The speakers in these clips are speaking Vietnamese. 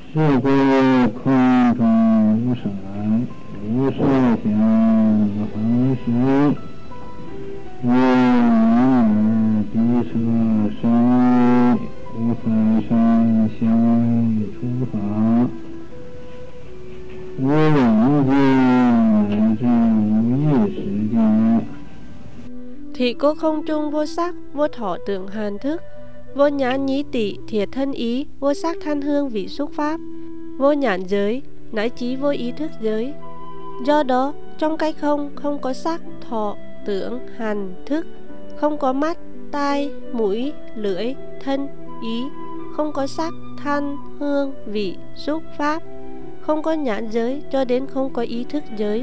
是故空中无闪，无色相恒实，无名彼色身，无分身相出法，无人间乃至无意识界。 Thị cố không trung vô sắc, vô thọ tưởng hàn thức, vô nhãn nhĩ tị thiệt thân ý, vô sắc than hương vị xúc pháp, vô nhãn giới, nãi trí vô ý thức giới. Do đó, trong cái không, không có sắc, thọ, tưởng, hành, thức, không có mắt, tai, mũi, lưỡi, thân, ý, không có sắc, than, hương, vị, xúc, pháp, không có nhãn giới cho đến không có ý thức giới.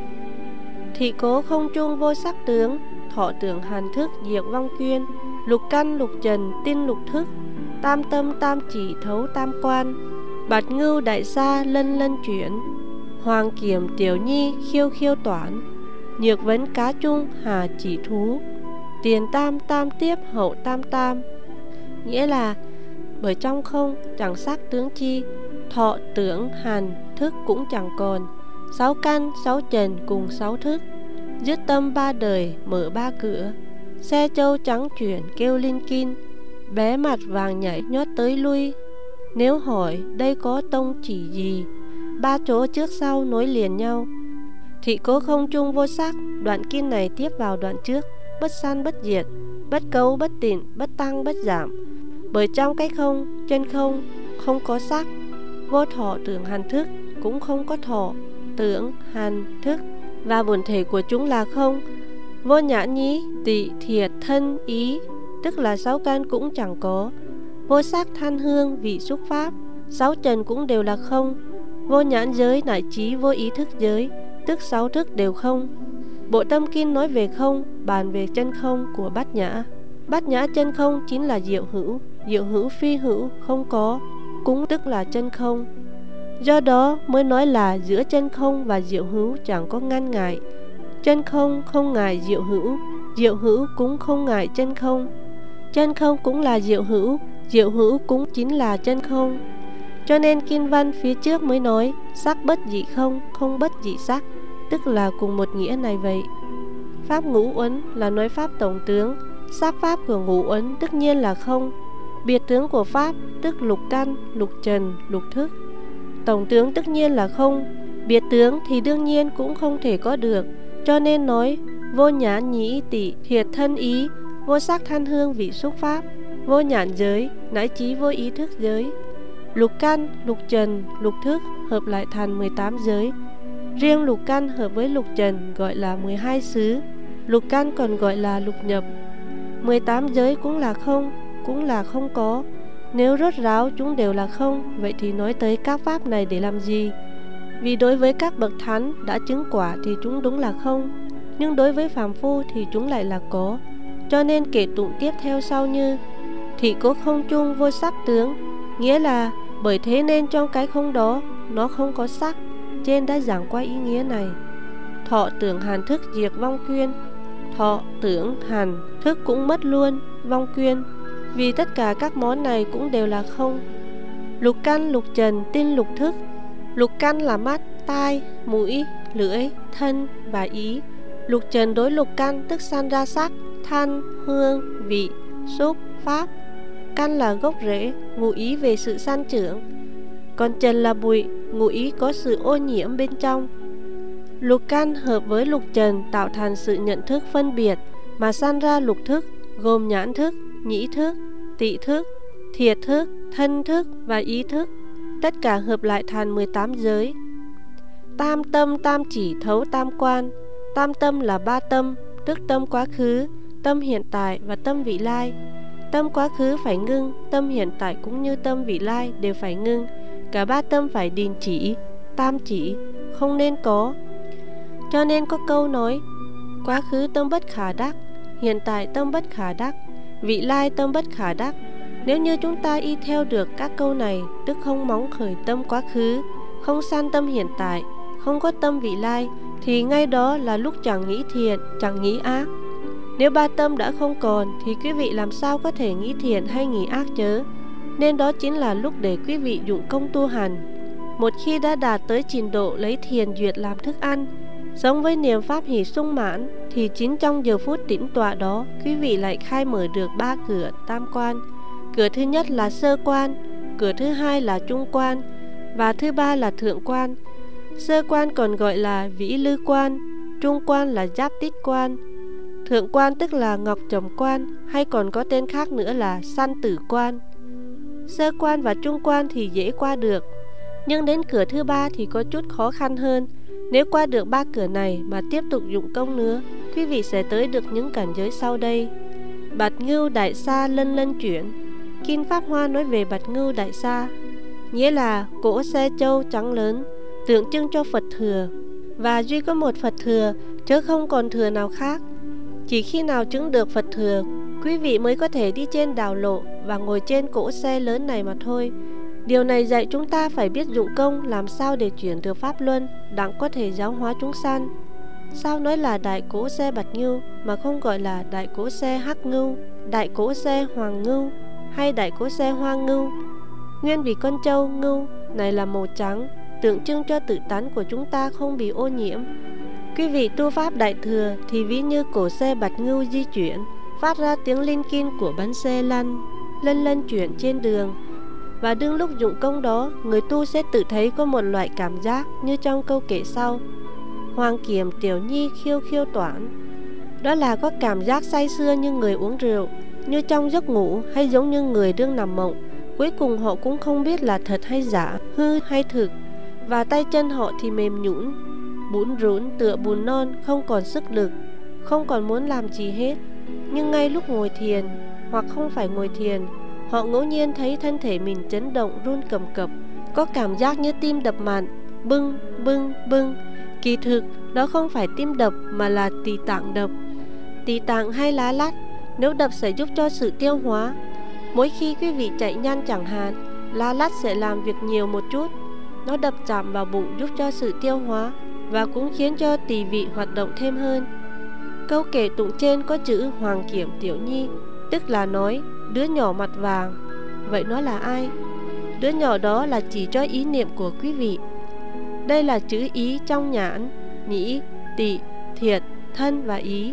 Thị cố không trung vô sắc tướng, thọ tưởng hàn thức diệt vong quyên, lục căn lục trần tin lục thức, tam tâm tam chỉ thấu tam quan, bạt ngưu đại sa lân lân chuyển, hoàng kiểm tiểu nhi khiêu khiêu toán, nhược vấn cá trung hà chỉ thú, tiền tam tam tiếp hậu tam tam. Nghĩa là bởi trong không chẳng sắc tướng chi, thọ tưởng hàn thức cũng chẳng còn, sáu căn sáu trần cùng sáu thức, dứt tâm ba đời mở ba cửa, xe châu trắng chuyển kêu linh kin, bé mặt vàng nhảy nhót tới lui. Nếu hỏi đây có tông chỉ gì, ba chỗ trước sau nối liền nhau. Thị cố không trung vô sắc, đoạn kinh này tiếp vào đoạn trước, bất sanh bất diệt, bất cấu bất tịnh, bất tăng bất giảm. Bởi trong cái không, chân không, không có sắc, vô thọ tưởng hành thức cũng không có thọ tưởng hành thức, và bổn thể của chúng là không. Vô nhãn nhĩ tị thiệt thân ý, tức là sáu căn cũng chẳng có. Vô sắc than hương vị xúc pháp, sáu trần cũng đều là không. Vô nhãn giới nại trí vô ý thức giới, tức sáu thức đều không. Bộ tâm kinh nói về không, bàn về chân không của bát nhã. Bát nhã chân không chính là diệu hữu phi hữu không có, cũng tức là chân không. Do đó mới nói là giữa chân không và diệu hữu chẳng có ngăn ngại. Chân không không ngại diệu hữu cũng không ngại chân không. Chân không cũng là diệu hữu cũng chính là chân không. Cho nên kinh văn phía trước mới nói sắc bất dị không, không bất dị sắc, tức là cùng một nghĩa này vậy. Pháp ngũ uẩn là nói pháp tổng tướng, sắc pháp của ngũ uẩn tất nhiên là không. Biệt tướng của pháp tức lục căn, lục trần, lục thức. Tổng tướng tất nhiên là không, biệt tướng thì đương nhiên cũng không thể có được. Cho nên nói vô nhãn nhĩ tị thiệt thân ý, vô sắc than hương vị xúc pháp, vô nhãn giới nãi trí vô ý thức giới. Lục căn, lục trần, lục thức hợp lại thành 18 giới. Riêng lục căn hợp với lục trần gọi là 12 xứ, lục căn còn gọi là lục nhập. 18 giới cũng là không có. Nếu rốt ráo chúng đều là không, vậy thì nói tới các pháp này để làm gì? Vì đối với các bậc thánh đã chứng quả thì chúng đúng là không, nhưng đối với phàm phu thì chúng lại là có. Cho nên kể tụng tiếp theo sau như: thị cố không trung vô sắc tướng, nghĩa là bởi thế nên trong cái không đó nó không có sắc. Trên đã giảng qua ý nghĩa này. Thọ tưởng hàn thức diệt vong quyên, thọ tưởng hàn thức cũng mất luôn vong quyên, vì tất cả các món này cũng đều là không. Lục căn lục trần tin lục thức. Lục căn là mắt, tai, mũi, lưỡi, thân và ý. Lục trần đối lục căn tức sanh ra sắc, thanh, hương, vị, xúc, pháp. Căn là gốc rễ, ngụ ý về sự sanh trưởng. Còn trần là bụi, ngụ ý có sự ô nhiễm bên trong. Lục căn hợp với lục trần tạo thành sự nhận thức phân biệt mà sanh ra lục thức, gồm nhãn thức, nhĩ thức, tị thức, thiệt thức, thân thức và ý thức. Tất cả hợp lại thành 18 giới. Tam tâm tam chỉ thấu tam quan. Tam tâm là ba tâm, tức tâm quá khứ, tâm hiện tại và tâm vị lai. Tâm quá khứ phải ngưng, tâm hiện tại cũng như tâm vị lai đều phải ngưng. Cả ba tâm phải đình chỉ, tam chỉ, không nên có. Cho nên có câu nói: quá khứ tâm bất khả đắc, hiện tại tâm bất khả đắc, vị lai tâm bất khả đắc. Nếu như chúng ta y theo được các câu này, tức không móng khởi tâm quá khứ, không sanh tâm hiện tại, không có tâm vị lai, thì ngay đó là lúc chẳng nghĩ thiện, chẳng nghĩ ác. Nếu ba tâm đã không còn thì quý vị làm sao có thể nghĩ thiện hay nghĩ ác chớ? Nên đó chính là lúc để quý vị dụng công tu hành. Một khi đã đạt tới trình độ lấy thiền duyệt làm thức ăn, sống với niềm pháp hỷ sung mãn, thì chính trong giờ phút tĩnh tọa đó, quý vị lại khai mở được 3 cửa tam quan. Cửa thứ nhất là sơ quan, cửa thứ hai là trung quan, và thứ ba là thượng quan. Sơ quan còn gọi là vĩ lư quan, trung quan là giáp tích quan, thượng quan tức là ngọc trầm quan, hay còn có tên khác nữa là sanh tử quan. Sơ quan và trung quan thì dễ qua được, nhưng đến cửa thứ ba thì có chút khó khăn hơn. Nếu qua được 3 cửa này mà tiếp tục dụng công nữa, quý vị sẽ tới được những cảnh giới sau đây. Bạch ngưu đại sa lân lân chuyển. Kinh Pháp Hoa nói về bạch ngưu đại sa, nghĩa là cỗ xe châu trắng lớn, tượng trưng cho Phật thừa, và duy có một Phật thừa, chứ không còn thừa nào khác. Chỉ khi nào chứng được Phật thừa, quý vị mới có thể đi trên đào lộ và ngồi trên cỗ xe lớn này mà thôi. Điều này dạy chúng ta phải biết dụng công làm sao để chuyển được pháp luân, đặng có thể giáo hóa chúng sanh. Sao nói là đại cỗ xe bạch ngưu mà không gọi là đại cỗ xe hắc ngưu, đại cỗ xe hoàng ngưu hay đại cỗ xe hoa ngưu? Nguyên vì con trâu ngưu này là màu trắng, tượng trưng cho tự tánh của chúng ta không bị ô nhiễm. Quý vị tu pháp đại thừa thì ví như cổ xe bạch ngưu di chuyển, phát ra tiếng linh kinh của bánh xe lăn lân chuyển trên đường. Và đương lúc dụng công đó, người tu sẽ tự thấy có một loại cảm giác như trong câu kể sau: Hoàng kiểm tiểu nhi khiêu khiêu toản. Đó là có cảm giác say sưa như người uống rượu, như trong giấc ngủ, hay giống như người đương nằm mộng. Cuối cùng họ cũng không biết là thật hay giả, hư hay thực, và tay chân họ thì mềm nhũn, bủn rủn tựa bùn non, không còn sức lực, không còn muốn làm gì hết. Nhưng ngay lúc ngồi thiền, hoặc không phải ngồi thiền, họ ngẫu nhiên thấy thân thể mình chấn động run cầm cập, có cảm giác như tim đập mạnh, bưng bưng bưng. Kỳ thực đó không phải tim đập mà là tỳ tạng đập. Tỳ tạng hay lá lách, nếu đập sẽ giúp cho sự tiêu hóa. Mỗi khi quý vị chạy nhanh chẳng hạn, lá lách sẽ làm việc nhiều một chút. Nó đập chạm vào bụng giúp cho sự tiêu hóa, và cũng khiến cho tỳ vị hoạt động thêm hơn. Câu kể tụng trên có chữ Hoàng kiểm tiểu nhi, tức là nói đứa nhỏ mặt vàng. Vậy nó là ai? Đứa nhỏ đó là chỉ cho ý niệm của quý vị. Đây là chữ ý trong nhãn, nhĩ, tỵ, thiệt, thân và ý.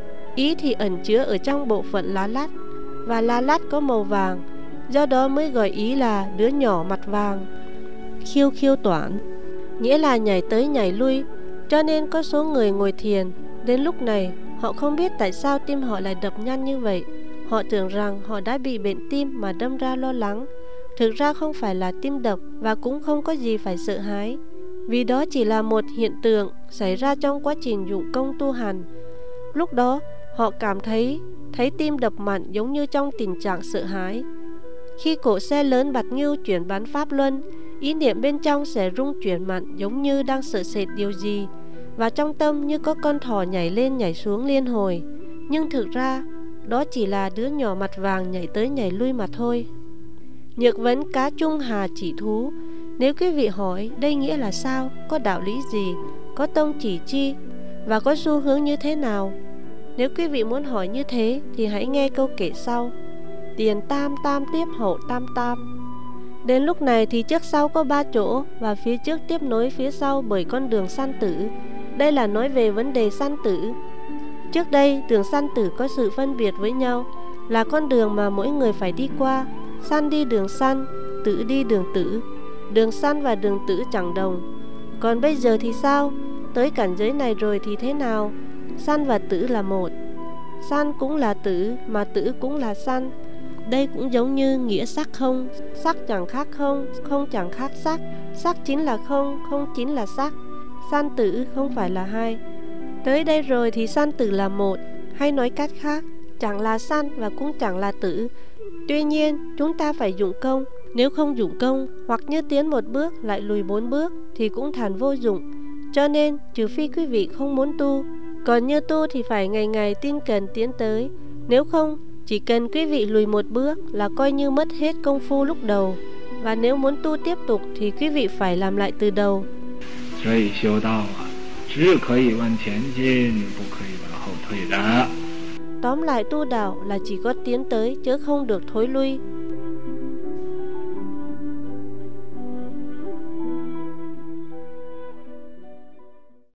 Ý thì ẩn chứa ở trong bộ phận lá lách, và lá lách có màu vàng, do đó mới gọi ý là đứa nhỏ mặt vàng. Khiêu khiêu toản, nghĩa là nhảy tới nhảy lui. Cho nên có số người ngồi thiền, đến lúc này họ không biết tại sao tim họ lại đập nhanh như vậy. Họ tưởng rằng họ đã bị bệnh tim mà đâm ra lo lắng. Thực ra không phải là tim đập, và cũng không có gì phải sợ hãi, vì đó chỉ là một hiện tượng xảy ra trong quá trình dụng công tu hành. Lúc đó họ cảm thấy tim đập mạnh, giống như trong tình trạng sợ hãi. Khi cỗ xe lớn bạch ngưu chuyển bán pháp luân, ý niệm bên trong sẽ rung chuyển mạnh, giống như đang sợ sệt điều gì, và trong tâm như có con thỏ nhảy lên nhảy xuống liên hồi. Nhưng thực ra đó chỉ là đứa nhỏ mặt vàng nhảy tới nhảy lui mà thôi. Nhược vấn cá trung hà chỉ thú. Nếu quý vị hỏi đây nghĩa là sao, có đạo lý gì, có tông chỉ chi, và có xu hướng như thế nào? Nếu quý vị muốn hỏi như thế thì hãy nghe câu kể sau: Tiền tam tam tiếp hậu tam tam. Đến lúc này thì trước sau có 3 chỗ, và phía trước tiếp nối phía sau bởi con đường sanh tử. Đây là nói về vấn đề sanh tử. Trước đây đường sanh tử có sự phân biệt với nhau, là con đường mà mỗi người phải đi qua. Sanh đi đường sanh, tử đi đường tử. Đường sanh và đường tử chẳng đồng. Còn bây giờ thì sao? Tới cảnh giới này rồi thì thế nào? Sanh và tử là một. Sanh cũng là tử, mà tử cũng là sanh. Đây cũng giống như nghĩa sắc không. Sắc chẳng khác không, không chẳng khác sắc. Sắc chính là không, không chính là sắc. Sanh tử không phải là hai. Tới đây rồi thì sanh tử là một. Hay nói cách khác, chẳng là sanh và cũng chẳng là tử. Tuy nhiên chúng ta phải dụng công. Nếu không dụng công, hoặc như tiến một bước lại lùi 4 bước, thì cũng thành vô dụng. Cho nên trừ phi quý vị không muốn tu, còn như tu thì phải ngày ngày tinh cần tiến tới. Nếu không, chỉ cần quý vị lùi 1 bước là coi như mất hết công phu lúc đầu. Và nếu muốn tu tiếp tục thì quý vị phải làm lại từ đầu. Tóm lại tu đạo là chỉ có tiến tới chứ không được thối lui.